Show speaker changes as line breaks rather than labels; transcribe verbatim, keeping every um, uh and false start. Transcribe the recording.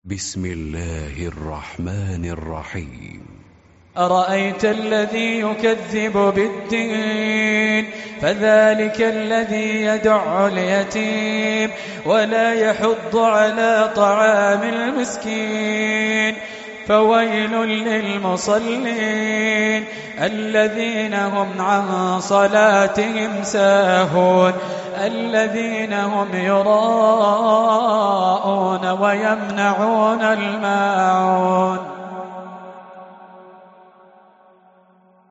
بسم الله الرحمن الرحيم.
أرأيت الذي يكذب بالدين فذلك الذي يدع اليتيم ولا يحض على طعام المسكين فويل للمصلين الذين هم عن صلاتهم ساهون الذين هم يراءون ويمنعون الماعون.